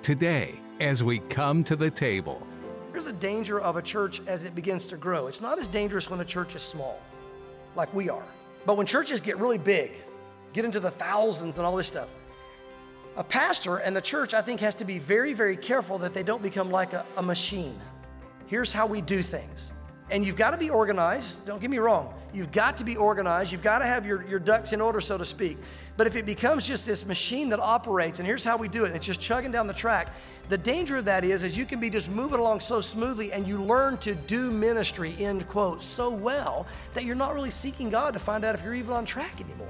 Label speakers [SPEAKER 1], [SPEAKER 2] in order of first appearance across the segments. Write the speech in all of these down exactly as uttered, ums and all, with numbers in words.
[SPEAKER 1] today as we come to the table.
[SPEAKER 2] There's a danger of a church as it begins to grow. It's not as dangerous when a church is small, like we are. But when churches get really big, get into the thousands and all this stuff, a pastor and the church, I think, has to be very, very careful that they don't become like a, a machine. Here's how we do things. And you've got to be organized. Don't get me wrong. You've got to be organized. You've got to have your, your ducks in order, so to speak. But if it becomes just this machine that operates, and here's how we do it, and it's just chugging down the track, the danger of that is, is you can be just moving along so smoothly and you learn to do ministry, end quote, so well that you're not really seeking God to find out if you're even on track anymore.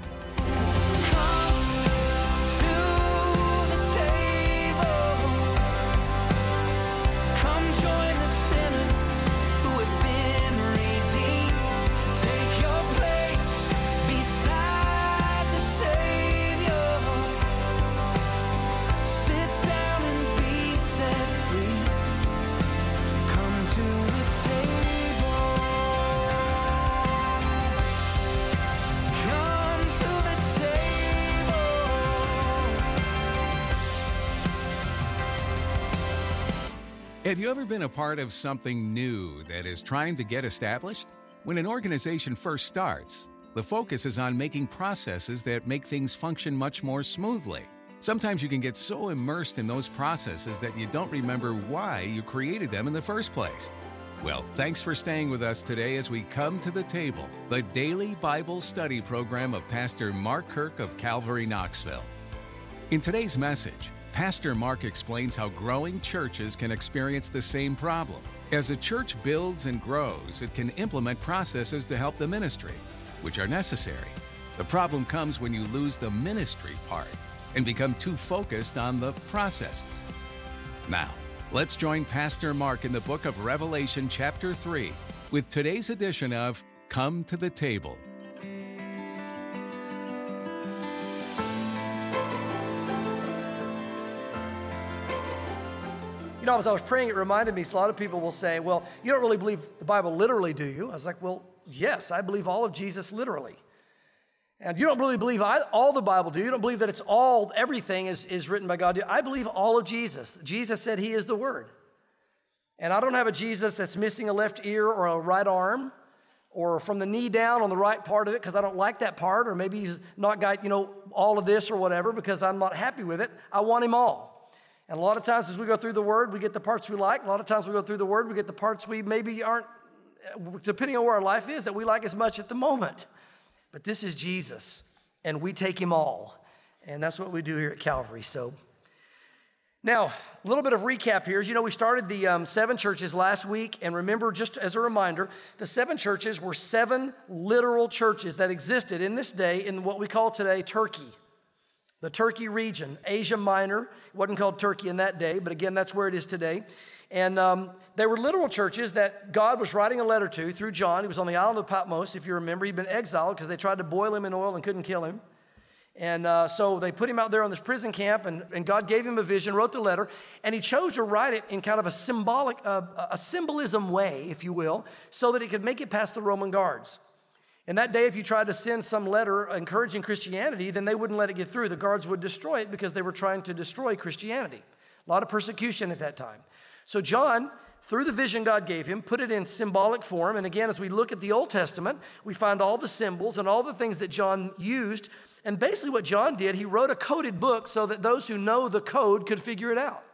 [SPEAKER 1] Have you ever been a part of something new that is trying to get established? When an organization first starts, the focus is on making processes that make things function much more smoothly. Sometimes you can get so immersed in those processes that you don't remember why you created them in the first place. Well, thanks for staying with us today as we come to the table, the daily Bible study program of Pastor Mark Kirk of Calvary Knoxville. In today's message, Pastor Mark explains how growing churches can experience the same problem. As a church builds and grows, it can implement processes to help the ministry, which are necessary. The problem comes when you lose the ministry part and become too focused on the processes. Now, let's join Pastor Mark in the book of Revelation chapter three with today's edition of Come to the Table.
[SPEAKER 2] You know, as I was praying, it reminded me, so a lot of people will say, well, you don't really believe the Bible literally, do you? I was like, well, yes, I believe all of Jesus literally. And you don't really believe all the Bible, do you? You don't believe that it's all, everything is, is written by God, do you? I believe all of Jesus. Jesus said he is the Word. And I don't have a Jesus that's missing a left ear or a right arm or from the knee down on the right part of it because I don't like that part, or maybe he's not got, you know, all of this or whatever because I'm not happy with it. I want him all. And a lot of times as we go through the Word, we get the parts we like. A lot of times we go through the Word, we get the parts we maybe aren't, depending on where our life is, that we like as much at the moment. But this is Jesus, and we take him all. And that's what we do here at Calvary. So now, a little bit of recap here. As you know, we started the um, seven churches last week. And remember, just as a reminder, the seven churches were seven literal churches that existed in this day in what we call today Turkey. The Turkey region, Asia Minor. It wasn't called Turkey in that day, but again, that's where it is today. And um, they were literal churches that God was writing a letter to through John. He was on the island of Patmos, if you remember. He'd been exiled because they tried to boil him in oil and couldn't kill him. And uh, so they put him out there on this prison camp, and, and God gave him a vision, wrote the letter, and he chose to write it in kind of a symbolic, uh, a symbolism way, if you will, so that he could make it past the Roman guards. In that day, if you tried to send some letter encouraging Christianity, then they wouldn't let it get through. The guards would destroy it because they were trying to destroy Christianity. A lot of persecution at that time. So John, through the vision God gave him, put it in symbolic form. And again, as we look at the Old Testament, we find all the symbols and all the things that John used. And basically what John did, he wrote a coded book so that those who know the code could figure it out.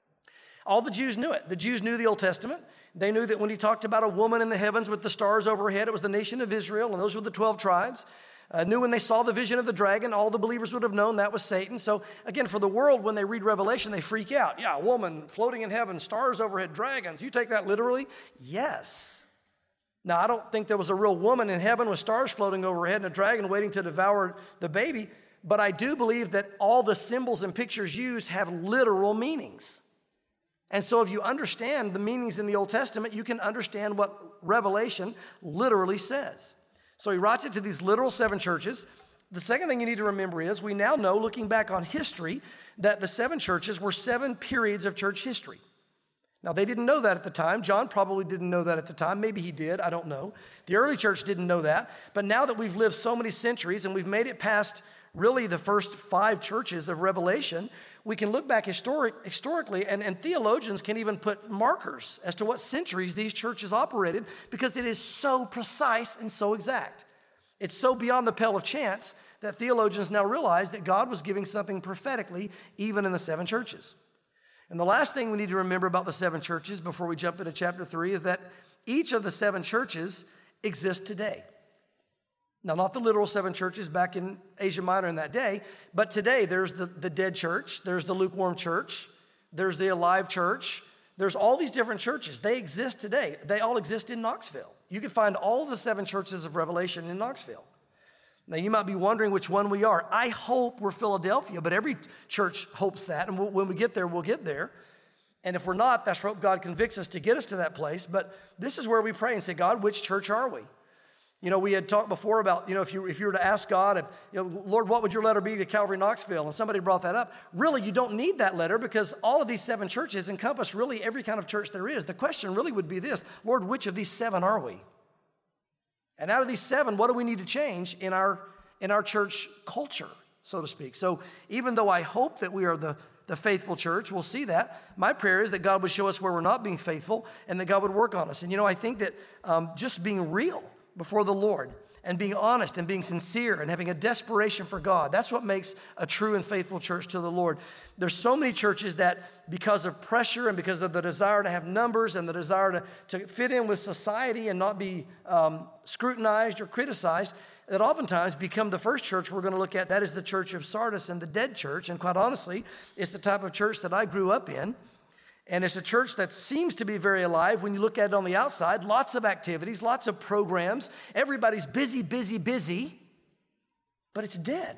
[SPEAKER 2] All the Jews knew it. The Jews knew the Old Testament. They knew that when he talked about a woman in the heavens with the stars overhead, it was the nation of Israel, and those were the twelve tribes. Uh, knew when they saw the vision of the dragon, all the believers would have known that was Satan. So again, for the world, when they read Revelation, they freak out. Yeah, a woman floating in heaven, stars overhead, dragons. You take that literally? Yes. Now, I don't think there was a real woman in heaven with stars floating overhead and a dragon waiting to devour the baby, but I do believe that all the symbols and pictures used have literal meanings. And so if you understand the meanings in the Old Testament, you can understand what Revelation literally says. So he writes it to these literal seven churches. The second thing you need to remember is we now know, looking back on history, that the seven churches were seven periods of church history. Now, they didn't know that at the time. John probably didn't know that at the time. Maybe he did. I don't know. The early church didn't know that. But now that we've lived so many centuries and we've made it past really the first five churches of Revelation, we can look back historic, historically, and, and theologians can even put markers as to what centuries these churches operated because it is so precise and so exact. It's so beyond the pale of chance that theologians now realize that God was giving something prophetically even in the seven churches. And the last thing we need to remember about the seven churches before we jump into chapter three is that each of the seven churches exists today. Now, not the literal seven churches back in Asia Minor in that day, but today there's the, the dead church, there's the lukewarm church, there's the alive church, there's all these different churches. They exist today. They all exist in Knoxville. You can find all of the seven churches of Revelation in Knoxville. Now, you might be wondering which one we are. I hope we're Philadelphia, but every church hopes that, and we'll, when we get there, we'll get there. And if we're not, that's what God convicts us to get us to that place. But this is where we pray and say, God, which church are we? You know, we had talked before about, you know, if you if you were to ask God, if, you know, Lord, what would your letter be to Calvary Knoxville? And somebody brought that up. Really, you don't need that letter because all of these seven churches encompass really every kind of church there is. The question really would be this, Lord, which of these seven are we? And out of these seven, what do we need to change in our in our church culture, so to speak? So even though I hope that we are the, the faithful church, we'll see that. My prayer is that God would show us where we're not being faithful and that God would work on us. And you know, I think that um, just being real before the Lord and being honest and being sincere and having a desperation for God, that's what makes a true and faithful church to the Lord. There's so many churches that because of pressure and because of the desire to have numbers and the desire to, to fit in with society and not be um, scrutinized or criticized, that oftentimes become the first church we're going to look at. That is the church of Sardis and the dead church. And quite honestly, it's the type of church that I grew up in. And it's a church that seems to be very alive when you look at it on the outside. Lots of activities, lots of programs. Everybody's busy, busy, busy. But it's dead.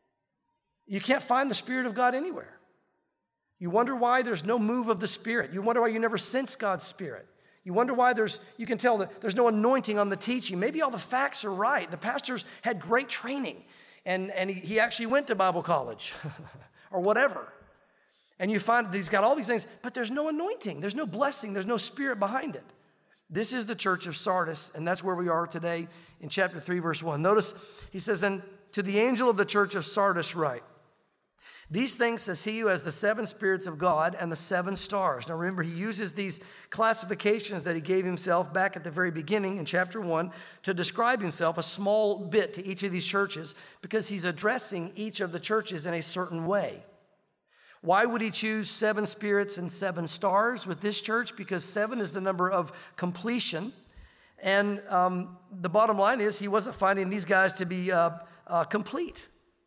[SPEAKER 2] You can't find the Spirit of God anywhere. You wonder why there's no move of the Spirit. You wonder why you never sense God's Spirit. You wonder why there's, you can tell that there's no anointing on the teaching. Maybe all the facts are right. The pastors had great training, and, and he, he actually went to Bible college or whatever. And you find that he's got all these things, but there's no anointing. There's no blessing. There's no Spirit behind it. This is the church of Sardis, and that's where we are today in chapter three, verse one. Notice he says, and to the angel of the church of Sardis write, these things says he who has the seven spirits of God and the seven stars. Now remember, he uses these classifications that he gave himself back at the very beginning in chapter one to describe himself a small bit to each of these churches because he's addressing each of the churches in a certain way. Why would he choose seven spirits and seven stars with this church? Because seven is the number of completion. And um, the bottom line is he wasn't finding these guys to be uh, uh, complete.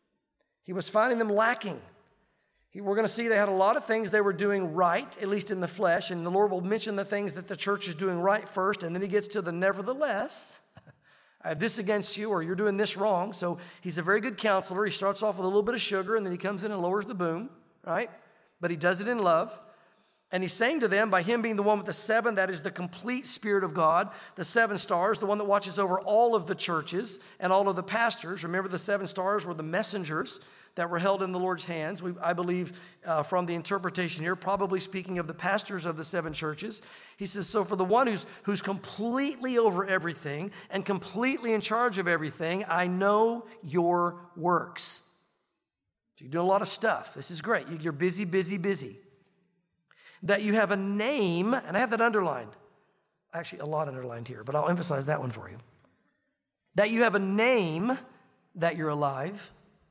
[SPEAKER 2] He was finding them lacking. He, we're going to see they had a lot of things they were doing right, at least in the flesh. And the Lord will mention the things that the church is doing right first. And then he gets to the nevertheless. I have this against you, or you're doing this wrong. So he's a very good counselor. He starts off with a little bit of sugar, and then he comes in and lowers the boom. Right? But he does it in love. And he's saying to them, by him being the one with the seven, that is the complete Spirit of God, the seven stars, the one that watches over all of the churches and all of the pastors. Remember, the seven stars were the messengers that were held in the Lord's hands. We, I believe uh, from the interpretation here, probably speaking of the pastors of the seven churches. He says, so for the one who's, who's completely over everything and completely in charge of everything, I know your works. So you're doing a lot of stuff. This is great. You're busy, busy, busy. That you have a name, and I have that underlined. Actually, a lot underlined here, but I'll emphasize that one for you. That you have a name that you're alive,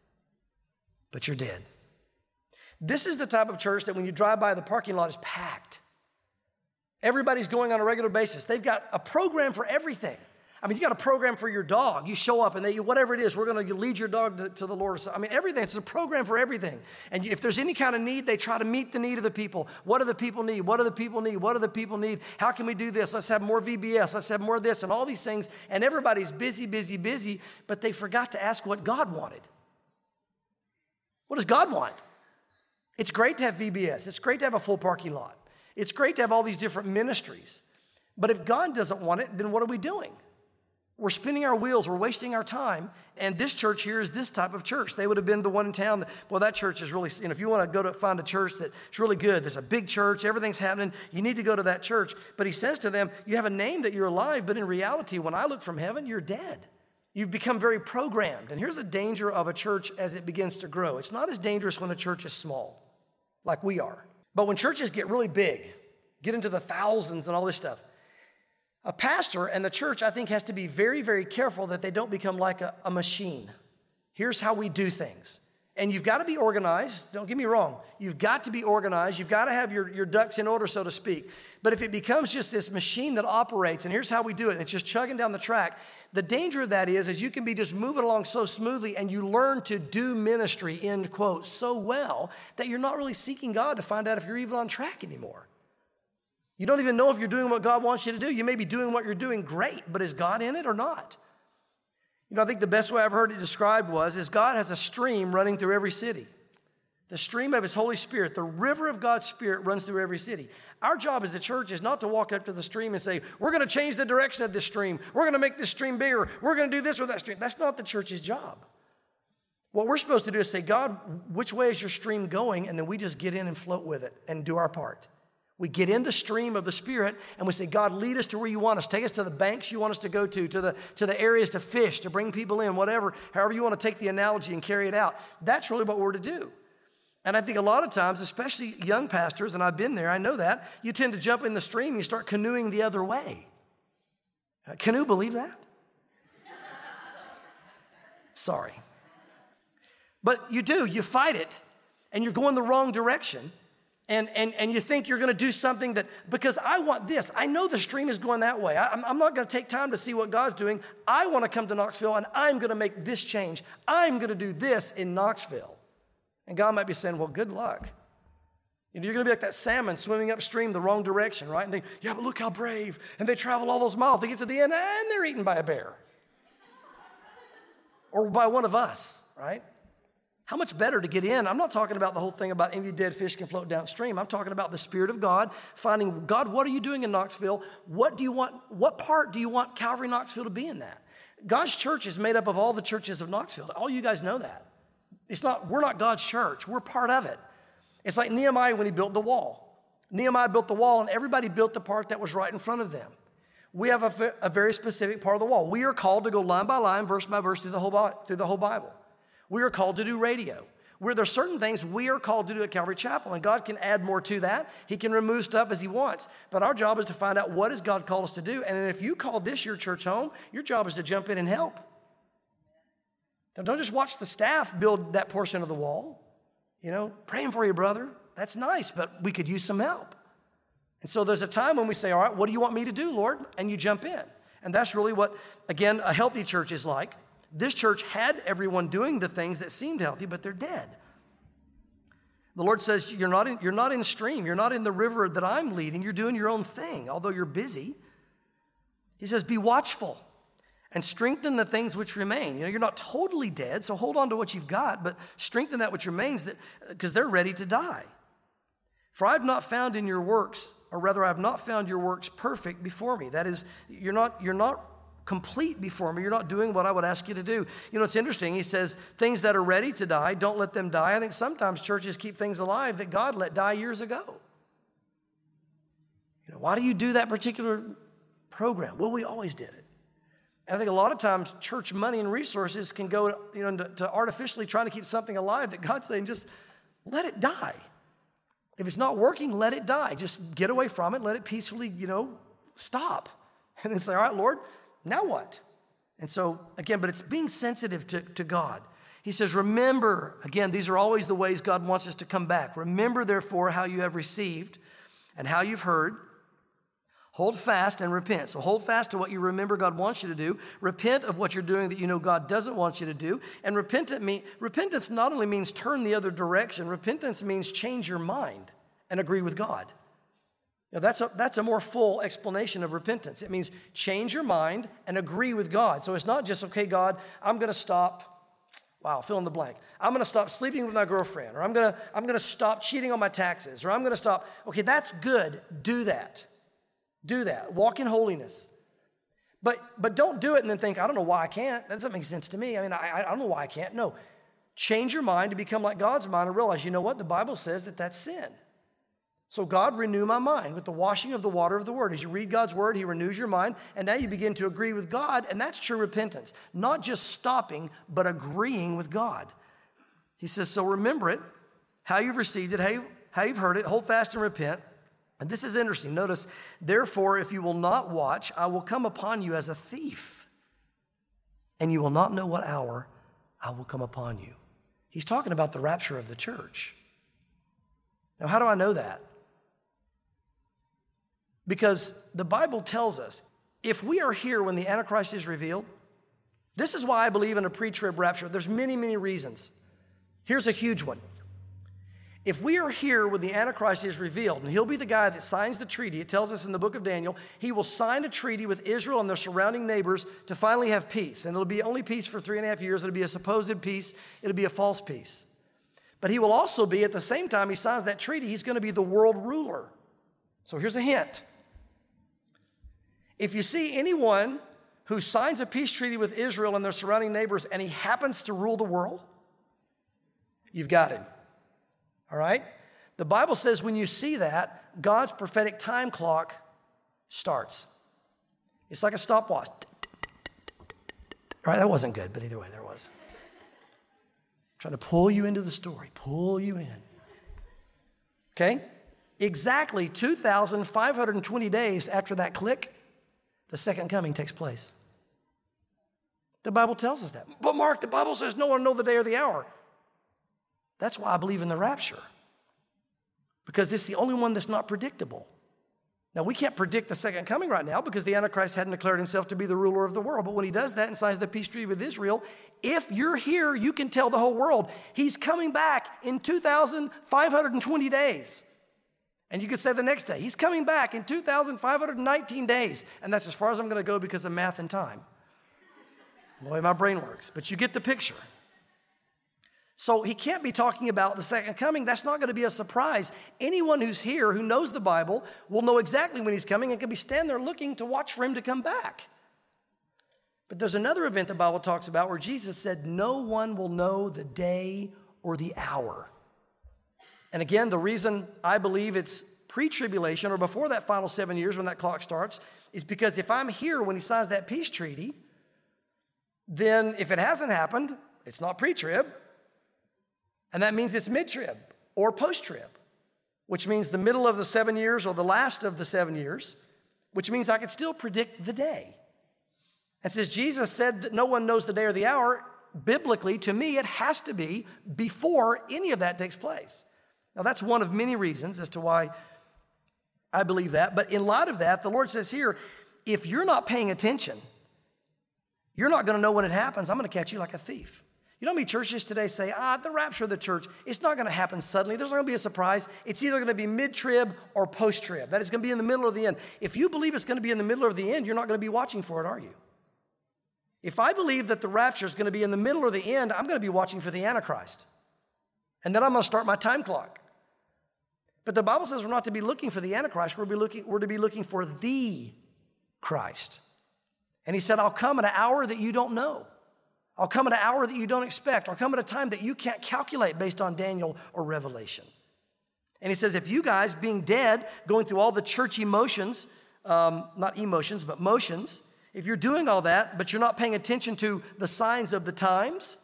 [SPEAKER 2] but you're dead. This is the type of church that when you drive by, the parking lot is packed. Everybody's going on a regular basis. They've got a program for everything. I mean, you got a program for your dog. You show up and they, whatever it is, we're going to lead your dog to, to the Lord. I mean, everything. It's a program for everything. And if there's any kind of need, they try to meet the need of the people. What do the people need? What do the people need? What do the people need? How can we do this? Let's have more V B S. Let's have more of this and all these things. And everybody's busy, busy, busy, but they forgot to ask what God wanted. What does God want? It's great to have V B S. It's great to have a full parking lot. It's great to have all these different ministries. But if God doesn't want it, then what are we doing? We're spinning our wheels. We're wasting our time. And this church here is this type of church. They would have been the one in town that, well, that church is really, you know, if you want to go to find a church that's really good, there's a big church, everything's happening, you need to go to that church. But he says to them, you have a name that you're alive, but in reality, when I look from heaven, you're dead. You've become very programmed. And here's a danger of a church as it begins to grow. It's not as dangerous when a church is small. like we are. But when churches get really big, get into the thousands and all this stuff, a pastor and the church, I think, has to be very, very careful that they don't become like a, a machine. Here's how we do things. And you've got to be organized. Don't get me wrong. You've got to be organized. You've got to have your, your ducks in order, so to speak. But if it becomes just this machine that operates, and here's how we do it, and it's just chugging down the track, the danger of that is, is you can be just moving along so smoothly and you learn to do ministry, end quote, so well that you're not really seeking God to find out if you're even on track anymore. You don't even know if you're doing what God wants you to do. You may be doing what you're doing great, but is God in it or not? You know, I think the best way I've heard it described was, is God has a stream running through every city. The stream of his Holy Spirit, the river of God's Spirit runs through every city. Our job as the church is not to walk up to the stream and say, we're going to change the direction of this stream. We're going to make this stream bigger. We're going to do this with that stream. That's not the church's job. What we're supposed to do is say, God, which way is your stream going? And then we just get in and float with it and do our part. We get in the stream of the Spirit and we say, God, lead us to where you want us. Take us to the banks you want us to go to, to the, to the areas to fish, to bring people in, whatever, however you want to take the analogy and carry it out. That's really what we're to do. And I think a lot of times, especially young pastors, and I've been there, I know that, you tend to jump in the stream and you start canoeing the other way. Uh, canoe, believe that? Sorry. But you do, you fight it, and you're going the wrong direction. And, and, and you think you're going to do something that, because I want this. I know the stream is going that way. I, I'm, I'm not going to take time to see what God's doing. I want to come to Knoxville, and I'm going to make this change. I'm going to do this in Knoxville. And God might be saying, well, good luck. You know, you're going to be like that salmon swimming upstream the wrong direction, right? And they, yeah, but look how brave. And they travel all those miles. They get to the end, and they're eaten by a bear. Or by one of us, right? How much better to get in? I'm not talking about the whole thing about any dead fish can float downstream. I'm talking about the Spirit of God, finding, God, what are you doing in Knoxville? What do you want, what part do you want Calvary Knoxville to be in that? God's church is made up of all the churches of Knoxville. All you guys know that. It's not, we're not God's church. We're part of it. It's like Nehemiah when he built the wall. Nehemiah built the wall, and everybody built the part that was right in front of them. We have a, a very specific part of the wall. We are called to go line by line, verse by verse through the whole, through the whole Bible. We are called to do radio. Where there's certain things we are called to do at Calvary Chapel, and God can add more to that. He can remove stuff as he wants. But our job is to find out what has God called us to do. And if you call this your church home, your job is to jump in and help. Now, don't just watch the staff build that portion of the wall. You know, praying for you, brother. That's nice, but we could use some help. And so there's a time when we say, all right, what do you want me to do, Lord? And you jump in. And that's really what, again, a healthy church is like. This church had everyone doing the things that seemed healthy, but they're dead. The Lord says, you're not in, you're not in stream. You're not in the river that I'm leading. You're doing your own thing, although you're busy. He says, be watchful and strengthen the things which remain. You know, you're not totally dead, so hold on to what you've got, but strengthen that which remains, that because they're ready to die. For I have not found in your works, or rather I have not found your works perfect before me. That is, you're not, you're not complete before me. You're not doing what I would ask you to do. You know, it's interesting. He says, things that are ready to die, don't let them die. I think sometimes churches keep things alive that God let die years ago. You know, why do you do that particular program? Well, we always did it. And I think a lot of times church money and resources can go, you know, to, to artificially trying to keep something alive that God's saying, just let it die. If it's not working, let it die. Just get away from it. Let it peacefully, you know, stop. And then say, all right, Lord, now what? And so, again, but it's being sensitive to, to God. He says, remember, again, these are always the ways God wants us to come back. Remember, therefore, how you have received and how you've heard. Hold fast and repent. So hold fast to what you remember God wants you to do. Repent of what you're doing that you know God doesn't want you to do. And repentance, mean, repentance not only means turn the other direction. Repentance means change your mind and agree with God. Now that's a, that's a more full explanation of repentance. It means change your mind and agree with God. So it's not just, okay, God, I'm going to stop, wow, fill in the blank. I'm going to stop sleeping with my girlfriend, or I'm going to I'm going to stop cheating on my taxes, or I'm going to stop. Okay, that's good. Do that. Do that. Walk in holiness. But but don't do it and then think, I don't know why I can't. That doesn't make sense to me. I mean, I, I don't know why I can't. No. Change your mind to become like God's mind and realize, you know what? The Bible says that that's sin. So God, renew my mind with the washing of the water of the Word. As you read God's Word, He renews your mind, and now you begin to agree with God, and that's true repentance. Not just stopping, but agreeing with God. He says, so remember it, how you've received it, how, you, how you've heard it, hold fast and repent. And this is interesting. Notice, therefore, if you will not watch, I will come upon you as a thief, and you will not know what hour I will come upon you. He's talking about the rapture of the church. Now, how do I know that? Because the Bible tells us, if we are here when the Antichrist is revealed, this is why I believe in a pre-trib rapture. There's many, many reasons. Here's a huge one. If we are here when the Antichrist is revealed, and he'll be the guy that signs the treaty, it tells us in the book of Daniel, he will sign a treaty with Israel and their surrounding neighbors to finally have peace. And it'll be only peace for three and a half years. It'll be a supposed peace. It'll be a false peace. But he will also be, at the same time he signs that treaty, he's going to be the world ruler. So here's a hint. If you see anyone who signs a peace treaty with Israel and their surrounding neighbors and he happens to rule the world, you've got him. All right? The Bible says when you see that, God's prophetic time clock starts. It's like a stopwatch. All right, that wasn't good, but either way, there was. Trying to pull you into the story, pull you in. Okay? Exactly two thousand five hundred twenty days after that click, the second coming takes place. The Bible tells us that. But Mark, the Bible says no one knows the day or the hour. That's why I believe in the rapture. Because it's the only one that's not predictable. Now, we can't predict the second coming right now because the Antichrist hadn't declared himself to be the ruler of the world. But when he does that and signs the peace treaty with Israel, if you're here, you can tell the whole world, he's coming back in two thousand five hundred twenty days. And you could say the next day, he's coming back in two thousand five hundred nineteen days. And that's as far as I'm going to go because of math and time. The way my brain works. But you get the picture. So he can't be talking about the second coming. That's not going to be a surprise. Anyone who's here who knows the Bible will know exactly when he's coming and can be standing there looking to watch for him to come back. But there's another event the Bible talks about where Jesus said, no one will know the day or the hour. And again, the reason I believe it's pre-tribulation or before that final seven years when that clock starts is because if I'm here when he signs that peace treaty, then if it hasn't happened, it's not pre-trib. And that means it's mid-trib or post-trib, which means the middle of the seven years or the last of the seven years, which means I could still predict the day. And since Jesus said that no one knows the day or the hour, biblically, to me, it has to be before any of that takes place. Now, that's one of many reasons as to why I believe that. But in light of that, the Lord says here, if you're not paying attention, you're not going to know when it happens. I'm going to catch you like a thief. You know how many churches today say, ah, the rapture of the church, it's not going to happen suddenly. There's not going to be a surprise. It's either going to be mid-trib or post-trib. That is going to be in the middle or the end. If you believe it's going to be in the middle or the end, you're not going to be watching for it, are you? If I believe that the rapture is going to be in the middle or the end, I'm going to be watching for the Antichrist. And then I'm going to start my time clock. But the Bible says we're not to be looking for the Antichrist. We're to be looking, we're to be looking for the Christ. And he said, I'll come at an hour that you don't know. I'll come at an hour that you don't expect. I'll come at a time that you can't calculate based on Daniel or Revelation. And he says, if you guys, being dead, going through all the church emotions, um, not emotions, but motions, if you're doing all that, but you're not paying attention to the signs of the times,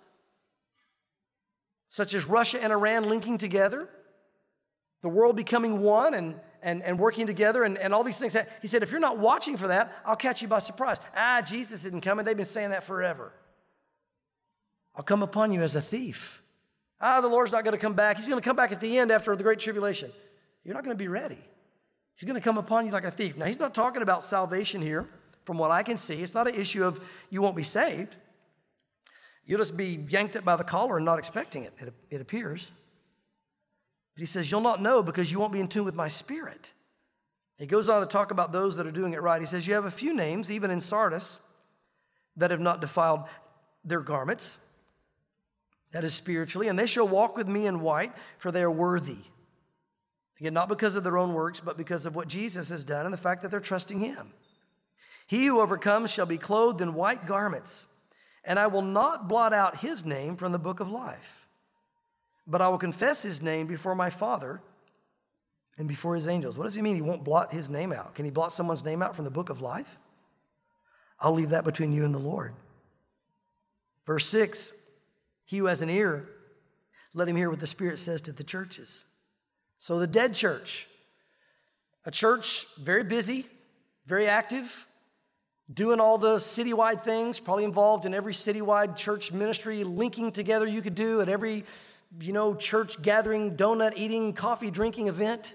[SPEAKER 2] such as Russia and Iran linking together, the world becoming one and, and, and working together and, and all these things. He said, if you're not watching for that, I'll catch you by surprise. Ah, Jesus isn't coming. They've been saying that forever. I'll come upon you as a thief. Ah, the Lord's not going to come back. He's going to come back at the end after the great tribulation. You're not going to be ready. He's going to come upon you like a thief. Now, he's not talking about salvation here, from what I can see. It's not an issue of you won't be saved. You'll just be yanked up by the collar and not expecting it, it, it appears. But he says, you'll not know because you won't be in tune with my spirit. He goes on to talk about those that are doing it right. He says, you have a few names, even in Sardis, that have not defiled their garments. That is spiritually, and they shall walk with me in white, for they are worthy. Again, not because of their own works, but because of what Jesus has done and the fact that they're trusting him. He who overcomes shall be clothed in white garments, and I will not blot out his name from the book of life, but I will confess his name before my Father and before his angels. What does he mean he won't blot his name out? Can he blot someone's name out from the book of life? I'll leave that between you and the Lord. Verse six, he who has an ear, let him hear what the Spirit says to the churches. So the dead church, a church very busy, very active, doing all the citywide things, probably involved in every citywide church ministry, linking together you could do at every, you know, church gathering, donut eating, coffee drinking event.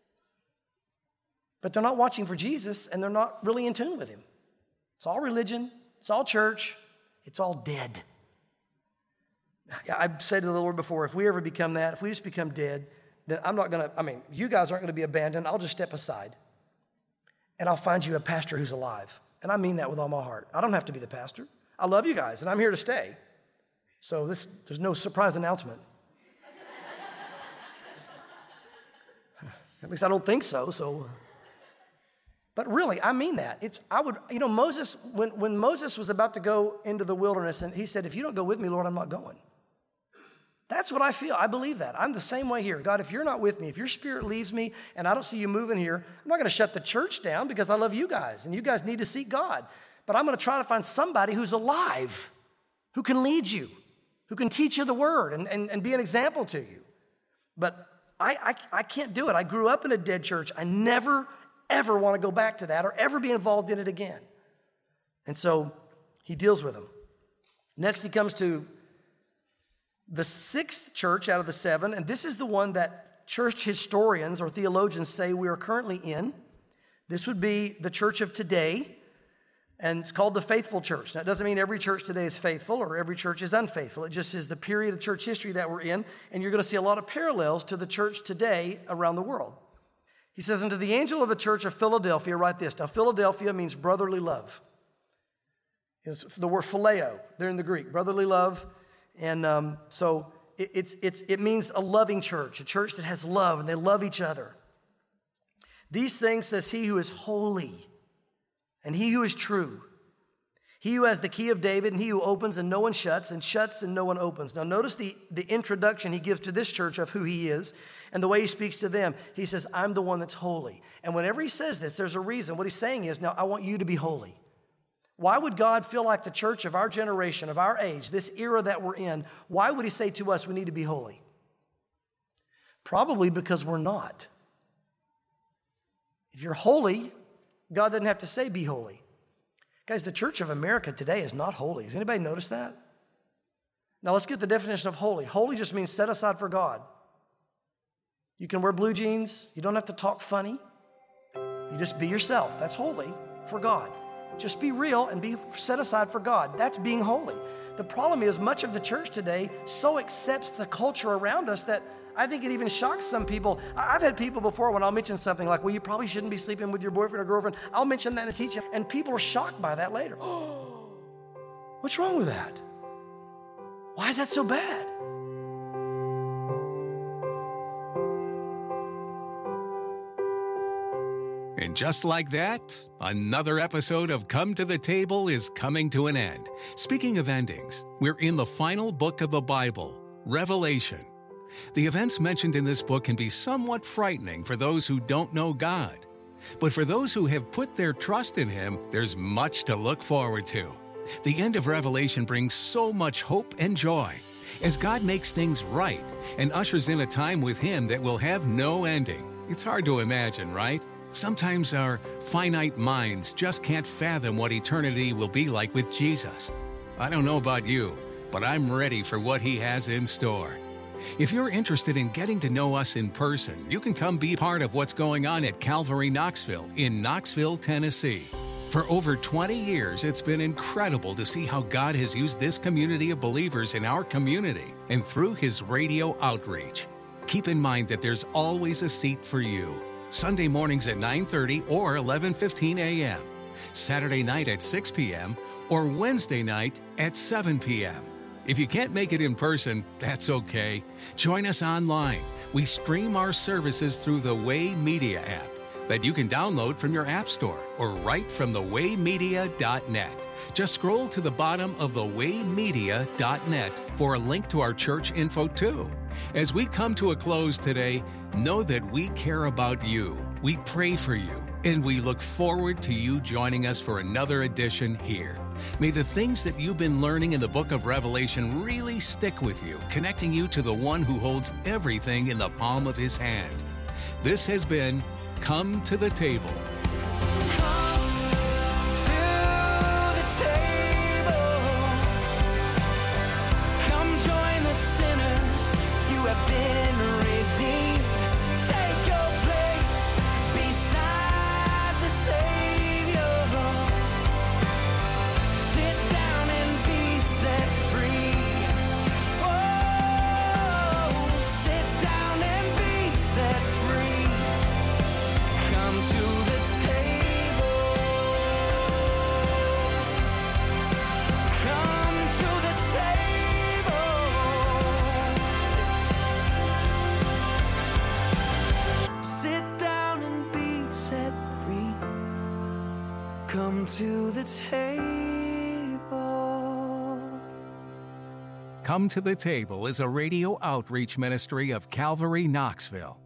[SPEAKER 2] But they're not watching for Jesus, and they're not really in tune with him. It's all religion. It's all church. It's all dead. I've said to the Lord before, if we ever become that, if we just become dead, then I'm not going to, I mean, you guys aren't going to be abandoned. I'll just step aside, and I'll find you a pastor who's alive. And I mean that with all my heart. I don't have to be the pastor. I love you guys, and I'm here to stay. So this, there's no surprise announcement. At least I don't think so, so... But really, I mean that. It's I would, you know, Moses, when, when Moses was about to go into the wilderness, and he said, if you don't go with me, Lord, I'm not going. That's what I feel. I believe that. I'm the same way here. God, if you're not with me, if your spirit leaves me and I don't see you moving here, I'm not going to shut the church down because I love you guys, and you guys need to seek God. But I'm going to try to find somebody who's alive, who can lead you, who can teach you the word and, and, and be an example to you. But I, I, I can't do it. I grew up in a dead church. I never ever want to go back to that or ever be involved in it again. And so he deals with them. Next, he comes to the sixth church out of the seven, and this is the one that church historians or theologians say we are currently in. This would be the church of today, and it's called the faithful church. Now, it doesn't mean every church today is faithful or every church is unfaithful. It just is the period of church history that we're in, and you're going to see a lot of parallels to the church today around the world. He says, unto the angel of the church of Philadelphia, write this. Now, Philadelphia means brotherly love. It's the word phileo, there in the Greek, brotherly love. And um, so it, it's, it's, it means a loving church, a church that has love, and they love each other. These things says he who is holy, and he who is true, he who has the key of David, and he who opens and no one shuts, and shuts and no one opens. Now notice the, the introduction he gives to this church of who he is, and the way he speaks to them. He says, I'm the one that's holy. And whenever he says this, there's a reason. What he's saying is, now I want you to be holy. Why would God feel like the church of our generation, of our age, this era that we're in, why would he say to us we need to be holy? Probably because we're not. If you're holy, God doesn't have to say be holy. Guys, the Church of America today is not holy. Has anybody noticed that? Now let's get the definition of holy. Holy just means set aside for God. You can wear blue jeans. You don't have to talk funny. You just be yourself. That's holy for God. Just be real and be set aside for God. That's being holy. The problem is much of the church today so accepts the culture around us that I think it even shocks some people. I've had people before when I'll mention something like, well, you probably shouldn't be sleeping with your boyfriend or girlfriend. I'll mention that and teach them, and people are shocked by that later. Oh, what's wrong with that? Why is that so bad?
[SPEAKER 1] And just like that, another episode of Come to the Table is coming to an end. Speaking of endings, we're in the final book of the Bible, Revelation. The events mentioned in this book can be somewhat frightening for those who don't know God. But for those who have put their trust in Him, there's much to look forward to. The end of Revelation brings so much hope and joy as God makes things right and ushers in a time with Him that will have no ending. It's hard to imagine, right? Sometimes our finite minds just can't fathom what eternity will be like with Jesus. I don't know about you, but I'm ready for what He has in store. If you're interested in getting to know us in person, you can come be part of what's going on at Calvary Knoxville in Knoxville, Tennessee. For over twenty years, it's been incredible to see how God has used this community of believers in our community and through His radio outreach. Keep in mind that there's always a seat for you. Sunday mornings at nine thirty or eleven fifteen a.m., Saturday night at six p.m., or Wednesday night at seven p.m. If you can't make it in person, that's okay. Join us online. We stream our services through the Way Media app that you can download from your app store or right from the way media dot net. Just scroll to the bottom of the way media dot net for a link to our church info too. As we come to a close today, know that we care about you. We pray for you, and we look forward to you joining us for another edition here. May the things that you've been learning in the book of Revelation really stick with you, connecting you to the one who holds everything in the palm of His hand. This has been Come to the Table.
[SPEAKER 3] Come to the table.
[SPEAKER 1] Come to the Table is a radio outreach ministry of Calvary Knoxville.